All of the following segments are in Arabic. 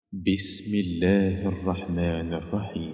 بسم الله الرحمن الرحيم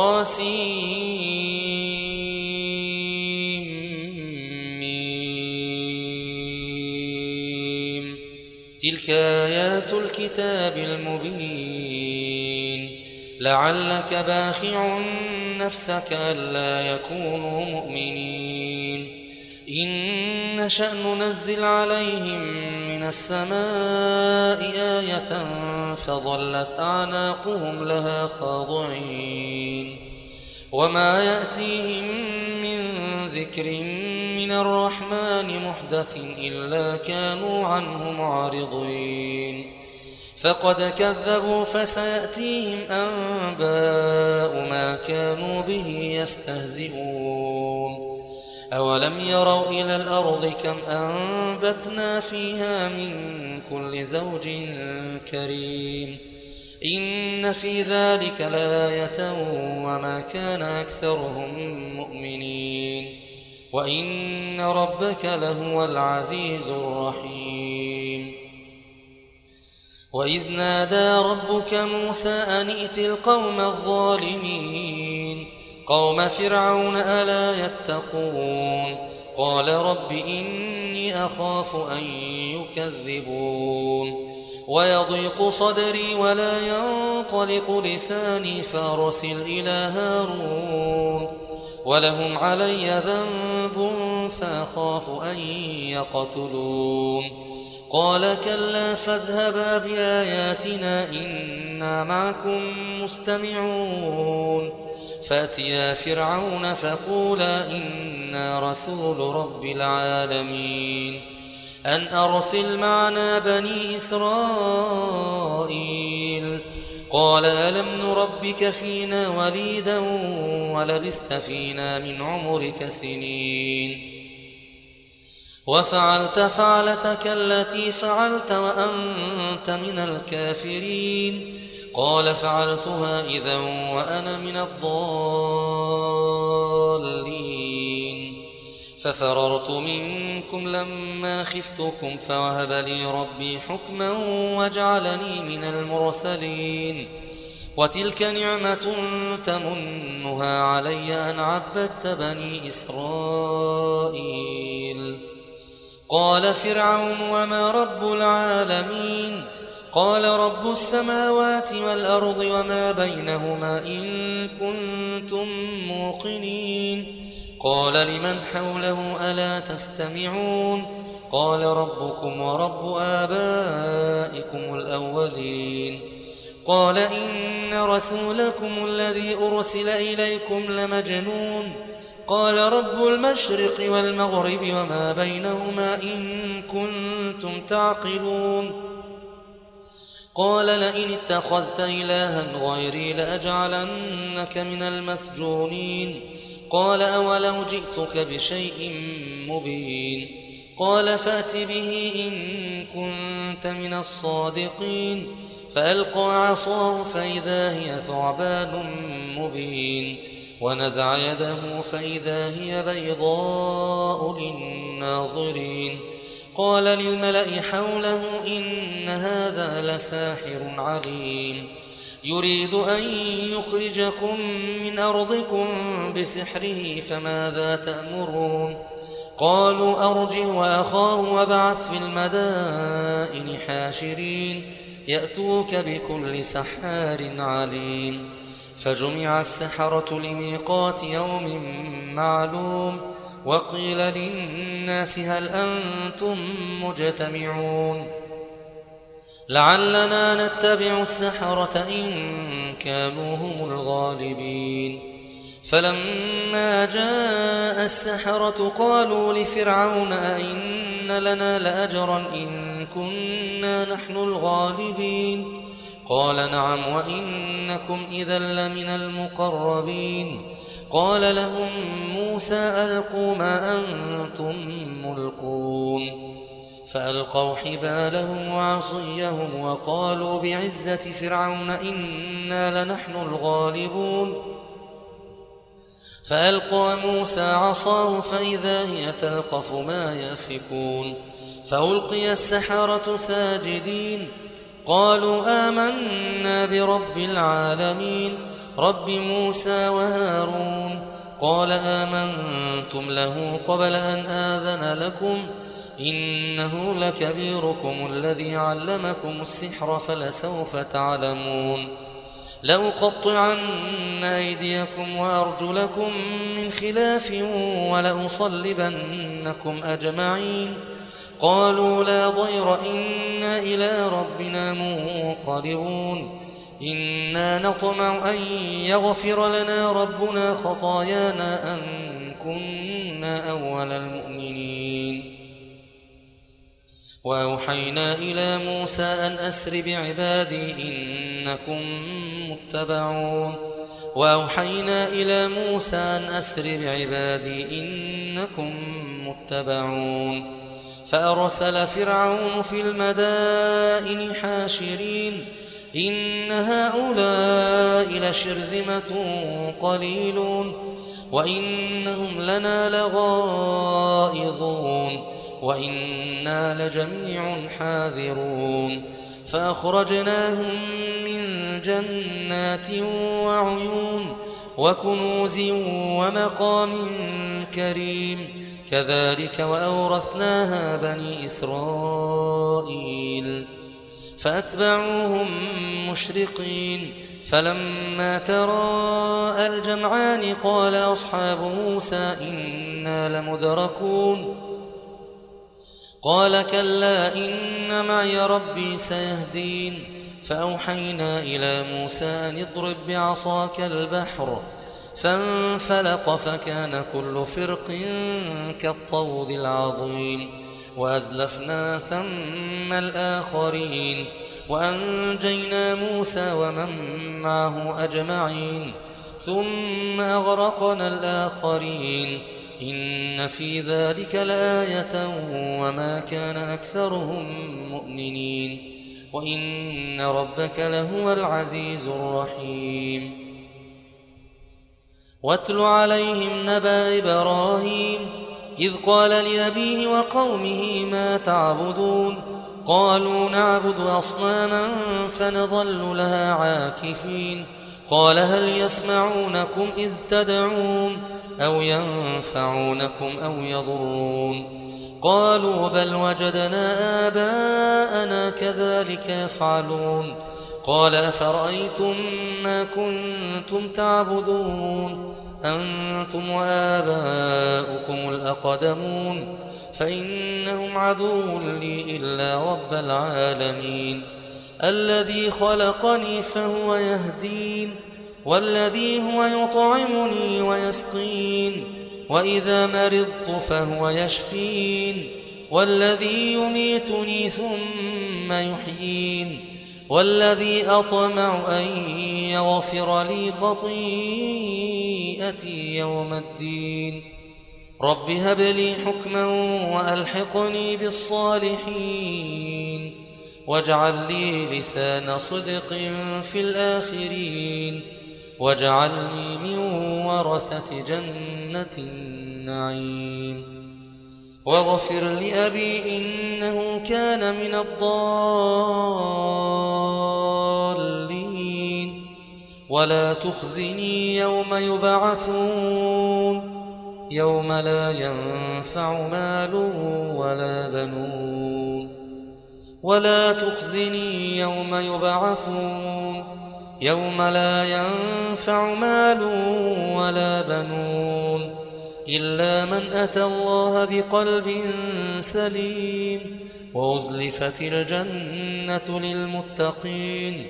طاسيم. تلك آيات الكتاب المبين. لعلك باخع نفسك ألا يكونوا مؤمنين. إن نشأ ننزل عليهم من السماء آية فظلت أعناقهم لها خاضعين. وما يأتيهم من ذكر من الرحمن محدث إلا كانوا عنه معرضين. فقد كذبوا فسيأتيهم أنباء ما كانوا به يستهزئون. أولم يروا إلى الأرض كم أنبتنا فيها من كل زوج كريم. إن في ذلك لآية وما كان أكثرهم مؤمنين. وإن ربك لهو العزيز الرحيم. وإذ نادى ربك موسى أن ائت القوم الظالمين قوم فرعون ألا يتقون. قال رب إني أخاف أن يكذبون ويضيق صدري ولا ينطلق لساني فأرسل إلى هارون ولهم علي ذنب فأخاف أن يقتلون. قال كلا فاذهبا بآياتنا إنا معكم مستمعون. فأتيا فرعون فقولا إنا رسول رب العالمين أن أرسل معنا بني إسرائيل. قال ألم نربك فينا وليدا ولبثت فينا من عمرك سنين وفعلت فعلتك التي فعلت وأنت من الكافرين. قال فعلتها إذا وأنا من الضالين. ففررت منكم لما خفتكم فوهب لي ربي حكما وجعلني من المرسلين. وتلك نعمة تمنها علي أن عبدت بني إسرائيل. قال فرعون وما رب العالمين. قال رب السماوات والأرض وما بينهما إن كنتم موقنين. قال لمن حوله ألا تستمعون. قال ربكم ورب آبائكم الأولين. قال إن رسولكم الذي أرسل إليكم لمجنون. قال رب المشرق والمغرب وما بينهما إن كنتم تعقلون. قال لئن اتخذت إلها غيري لأجعلنك من المسجونين. قال أولو جئتك بشيء مبين. قال فأت به إن كنت من الصادقين. فألقى عصاه فإذا هي ثعبان مبين ونزع يده فإذا هي بيضاء للناظرين. قال للملأ حوله إن هذا لساحر عليم يريد أن يخرجكم من أرضكم بسحره فماذا تأمرون. قالوا أرجه وأخاه وابعث في المدائن حاشرين يأتوك بكل سحار عليم. فجمع السحرة لميقات يوم معلوم. وقيل للناس هل أنتم مجتمعون لعلنا نتبع السحرة إن كانوا هم الغالبين. فلما جاء السحرة قالوا لفرعون أئن لنا لأجرا إن كنا نحن الغالبين. قال نعم وإنكم إذا لمن المقربين. قال لهم موسى ألقوا ما أنتم ملقون. فألقوا حبالهم وعصيهم وقالوا بعزة فرعون إنا لنحن الغالبون. فألقى موسى عصاه فإذا هي تلقف ما يأفكون. فألقي السحرة ساجدين قالوا آمنا برب العالمين رب موسى وهارون. قال آمنتم له قبل أن آذن لكم إنه لكبيركم الذي علمكم السحر فلسوف تعلمون لأقطعن أيديكم وأرجلكم من خلاف ولأصلبنكم أجمعين. قالوا لا ضير إنا إلى ربنا منقلبون إنا نطمع أن يغفر لنا ربنا خطايانا أن كنا أول المؤمنين. وأوحينا إلى موسى أن أسر بعبادي إنكم متبعون وأوحينا إلى موسى أن أسر بعبادي إنكم متبعون. فأرسل فرعون في المدائن حاشرين إن هؤلاء لشرذمة قليلون وإنهم لنا لغائظون وإنا لجميع حاذرون. فأخرجناهم من جنات وعيون وكنوز ومقام كريم كذلك وأورثناها بني إسرائيل. فأتبعوهم مشرقين فلما تراءى الجمعان قال أصحاب موسى إنا لمدركون قال كلا إن معي ربي سيهدين. فأوحينا إلى موسى أن اضرب بعصاك البحر فانفلق فكان كل فرق كالطود العظيم وأزلفنا ثم الآخرين وأنجينا موسى ومن معه أجمعين ثم أغرقنا الآخرين إن في ذلك لآية وما كان أكثرهم مؤمنين وإن ربك لهو العزيز الرحيم. واتل عليهم نبأ إبراهيم إذ قال لأبيه وقومه ما تعبدون قالوا نعبد أصناما فنظل لها عاكفين قال هل يسمعونكم إذ تدعون أو ينفعونكم أو يضرون قالوا بل وجدنا آباءنا كذلك يفعلون قال أفرأيتم ما كنتم تعبدون أنتم وآباؤكم الأقدمون فإنهم عدو لي إلا رب العالمين الذي خلقني فهو يهدين والذي هو يطعمني ويسقين وإذا مرضت فهو يشفين والذي يميتني ثم يحيين والذي أطمع أن يغفر لي خطيئتي يوم الدين رب هب لي حكما وألحقني بالصالحين واجعل لي لسان صدق في الآخرين واجعلني من ورثة جنة النعيم واغفر لأبي إنه كان من الضالين ولا تخزني يوم يبعثون يوم لا ينفع مال ولا بنون ولا تخزني يوم يبعثون يوم لا ينفع مال ولا بنون إلا من أتى الله بقلب سليم وأزلفت الجنة للمتقين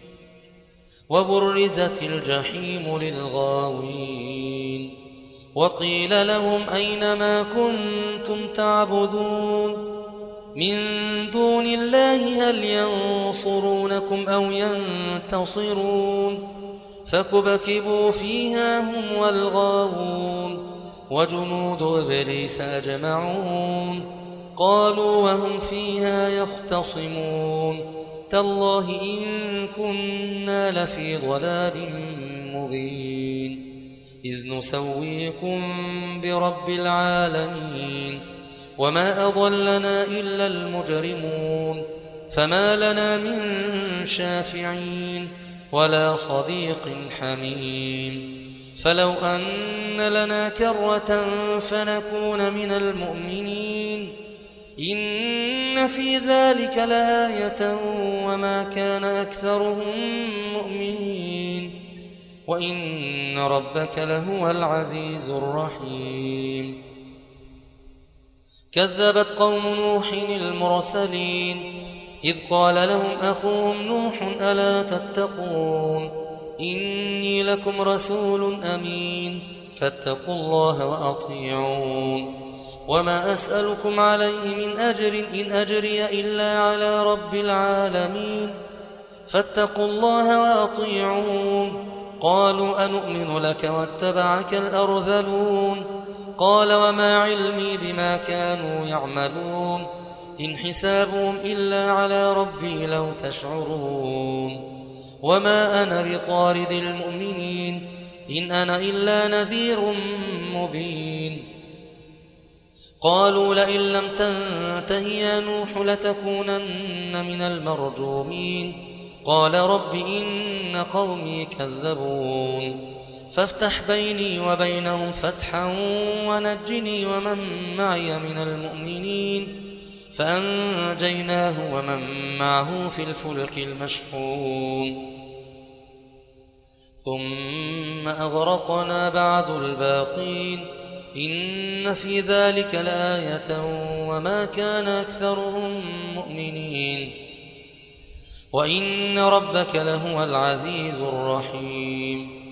وبرزت الجحيم للغاوين وقيل لهم أين ما كنتم تعبدون من دون الله هل ينصرونكم أو ينتصرون فكبكبوا فيها هم والغاوون وجنود إبليس أجمعون قالوا وهم فيها يختصمون تالله إن كنا لفي ضلال مبين إذ نسويكم برب العالمين وما أضلنا إلا المجرمون فما لنا من شافعين ولا صديق حميم فلو أن لنا كرة فنكون من المؤمنين إن في ذلك لآية وما كان أكثرهم مؤمنين وإن ربك لهو العزيز الرحيم كذبت قوم نوح المرسلين إذ قال لهم أخوهم نوح ألا تتقون إني لكم رسول أمين فاتقوا الله وأطيعون وما أسألكم عليه من أجر إن أجري إلا على رب العالمين فاتقوا الله وأطيعون قالوا أنؤمن لك واتبعك الأرذلون قال وما علمي بما كانوا يعملون إن حسابهم إلا على ربي لو تشعرون وما أنا بطارد المؤمنين إن أنا إلا نذير مبين قالوا لئن لم تنته يا نوح لتكونن من المرجومين قال رب إن قومي كذبون فافتح بيني وبينهم فتحا ونجني ومن معي من المؤمنين فأنجيناه ومن معه في الفلك المشحون ثم أغرقنا بعد الباقين إن في ذلك لآية وما كان أكثرهم مؤمنين وإن ربك لهو العزيز الرحيم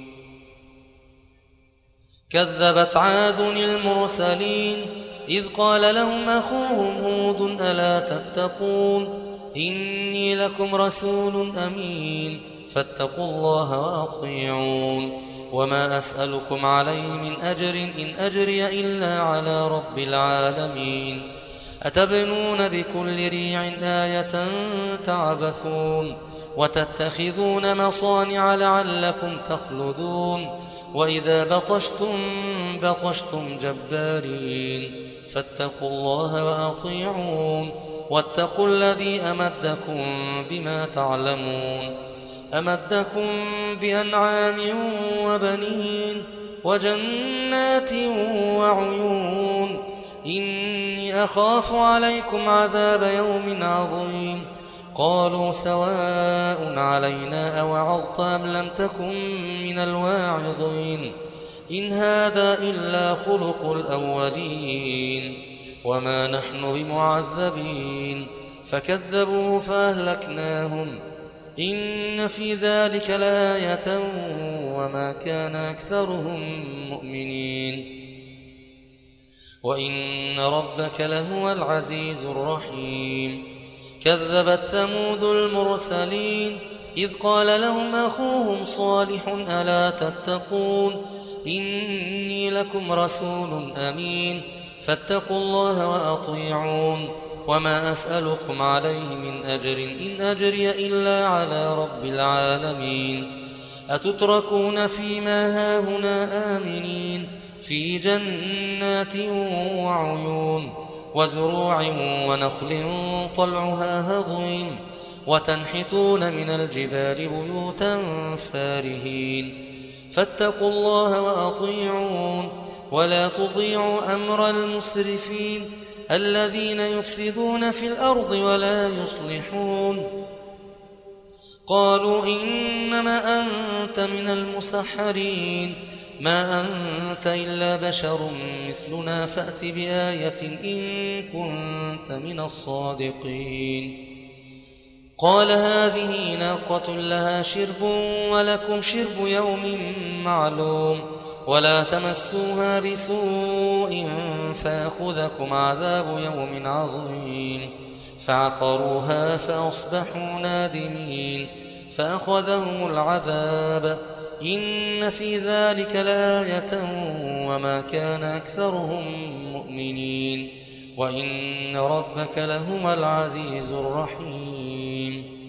كذبت عاد المرسلين إذ قال لهم أخوهم هود ألا تتقون إني لكم رسول أمين فاتقوا الله وأطيعون وما أسألكم عليه من أجر إن أجري إلا على رب العالمين أتبنون بكل ريع آية تعبثون وتتخذون مصانع لعلكم تخلدون وإذا بطشتم جبارين فاتقوا الله وأطيعون واتقوا الذي أمدكم بما تعلمون أمدكم بأنعام وبنين وجنات وعيون إني أخاف عليكم عذاب يوم عظيم قالوا سواء علينا أوعظت أم لم تكن من الواعظين إن هذا إلا خلق الأولين وما نحن بمعذبين فكذبوه فأهلكناهم إن في ذلك لآية وما كان أكثرهم مؤمنين وإن ربك لهو العزيز الرحيم كذبت ثمود المرسلين إذ قال لهم أخوهم صالح ألا تتقون إني لكم رسول أمين فاتقوا الله وأطيعون وما أسألكم عليه من أجر إن أجري إلا على رب العالمين أتتركون فيما هاهنا آمنين في جنات وعيون وزروع ونخل طلعها هضيم وتنحتون من الجبال بيوتا فارهين فاتقوا الله وأطيعون ولا تطيعوا أمر المسرفين الذين يفسدون في الأرض ولا يصلحون قالوا إنما أنت من المسحرين ما أنت إلا بشر مثلنا فأت بآية إن كنت من الصادقين قال هذه ناقة لها شرب ولكم شرب يوم معلوم ولا تمسوها بسوء فيأخذكم عذاب يوم عظيم فعقروها فأصبحوا نادمين فأخذهم العذاب إن في ذلك لآية وما كان أكثرهم مؤمنين وإن ربك لهو العزيز الرحيم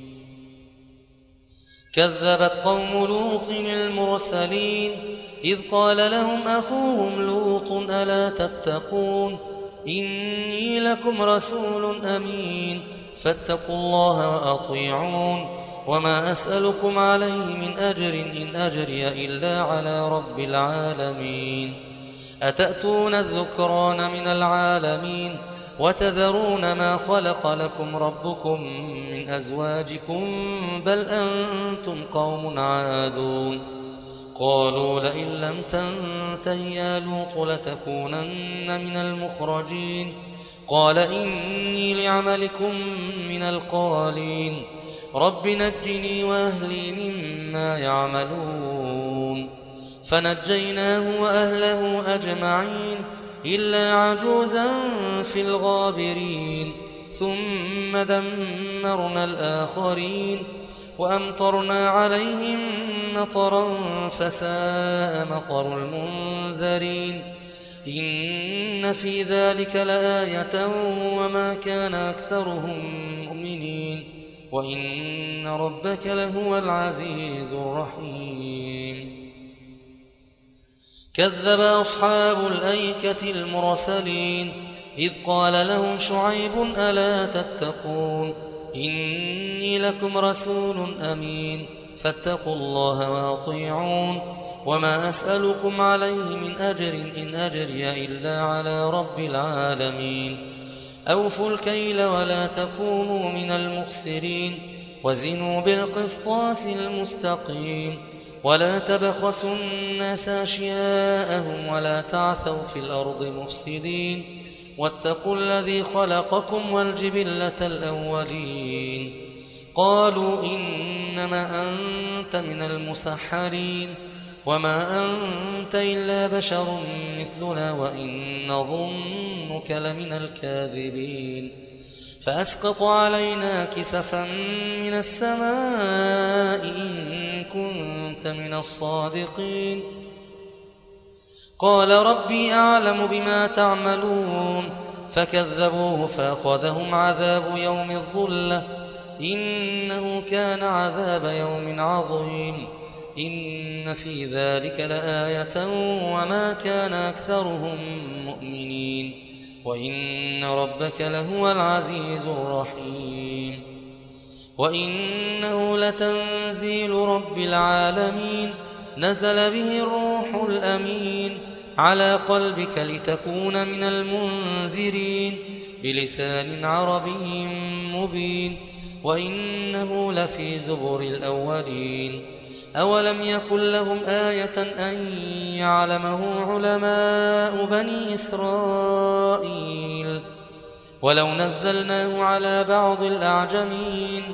كذبت قوم لوط المرسلين إذ قال لهم أخوهم لوط ألا تتقون إني لكم رسول أمين فاتقوا الله وأطيعون وما أسألكم عليه من أجر إن أجري إلا على رب العالمين أتأتون الذكران من العالمين وتذرون ما خلق لكم ربكم من أزواجكم بل أنتم قوم عادون قالوا لئن لم تنته يا لوط لتكونن من المخرجين قال إني لعملكم من القالين رب نجني وأهلي مما يعملون فنجيناه وأهله أجمعين إلا عجوزا في الغابرين ثم دمرنا الآخرين وأمطرنا عليهم مطرا فساء مطر المنذرين إن في ذلك لآية وما كان أكثرهم مؤمنين وإن ربك لهو العزيز الرحيم كذب أصحاب الأيكة المرسلين إذ قال لهم شعيب ألا تتقون إني لكم رسول أمين فاتقوا الله وأطيعون وما أسألكم عليه من أجر إن أجري إلا على رب العالمين أوفوا الكيل ولا تكونوا من المخسرين وزنوا بالقسطاس المستقيم ولا تبخسوا الناس أشياءهم ولا تعثوا في الأرض مفسدين واتقوا الذي خلقكم والجبلة الأولين قالوا إنما أنت من المسحرين وما أنت إلا بشر مثلنا وإن نظنك لمن الكاذبين فأسقط علينا كسفا من السماء إن كنت من الصادقين قال ربي أعلم بما تعملون فكذبوه فأخذهم عذاب يوم الظلة إنه كان عذاب يوم عظيم إن في ذلك لآية وما كان أكثرهم مؤمنين وإن ربك لهو العزيز الرحيم وإنه لتنزيل رب العالمين نزل به الروح الأمين على قلبك لتكون من المنذرين بلسان عربي مبين وإنه لفي زبر الأولين أولم يكن لهم آية أن يعلمه علماء بني إسرائيل ولو نزلناه على بعض الأعجمين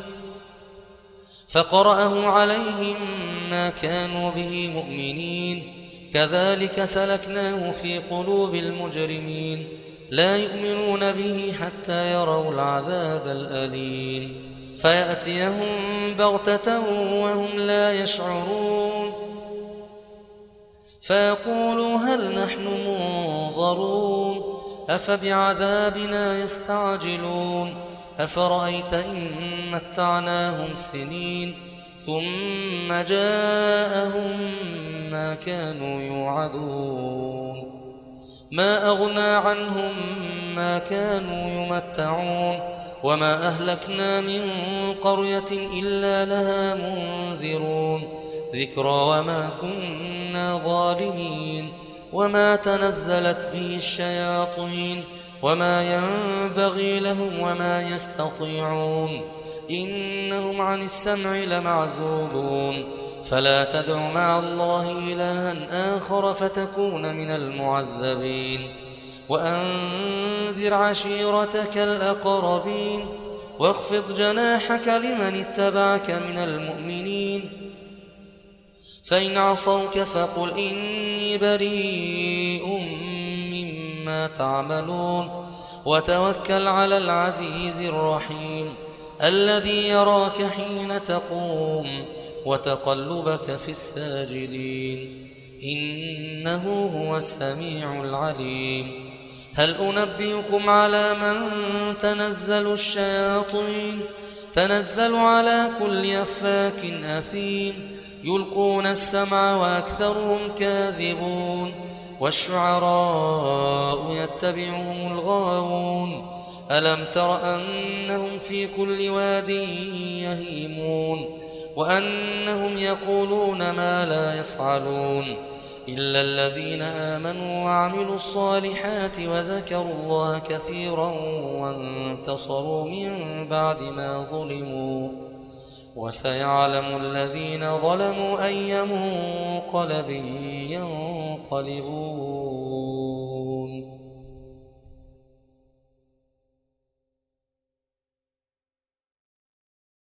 فقرأه عليهم ما كانوا به مؤمنين كذلك سلكناه في قلوب المجرمين لا يؤمنون به حتى يروا العذاب الأليم فيأتيهم بغتة وهم لا يشعرون فيقولوا هل نحن منظرون أفبعذابنا يستعجلون أفرأيت إن متعناهم سنين ثم جاءهم ما كانوا يوعدون ما أغنى عنهم ما كانوا يمتعون وما أهلكنا من قرية إلا لها منذرون ذكرى وما كنا ظالمين وما تنزلت به الشياطين وما ينبغي لهم وما يستطيعون إنهم عن السمع لمعزولون فلا تدع مع الله إلها آخر فتكون من المعذبين وأنذر عشيرتك الأقربين واخفض جناحك لمن اتبعك من المؤمنين فإن عصوك فقل إني بريء مما تعملون وتوكل على العزيز الرحيم الذي يراك حين تقوم وتقلبك في الساجدين إنه هو السميع العليم هل أنبئكم على من تنزل الشياطين تنزل على كل أفاك أثيم يلقون السمع وأكثرهم كاذبون والشعراء يتبعهم الغاوون ألم تر أنهم في كل واد يهيمون وأنهم يقولون ما لا يفعلون إلا الذين آمنوا وعملوا الصالحات وذكروا الله كثيرا وانتصروا من بعد ما ظلموا وسيعلم الذين ظلموا أي منقلب ينقلبون.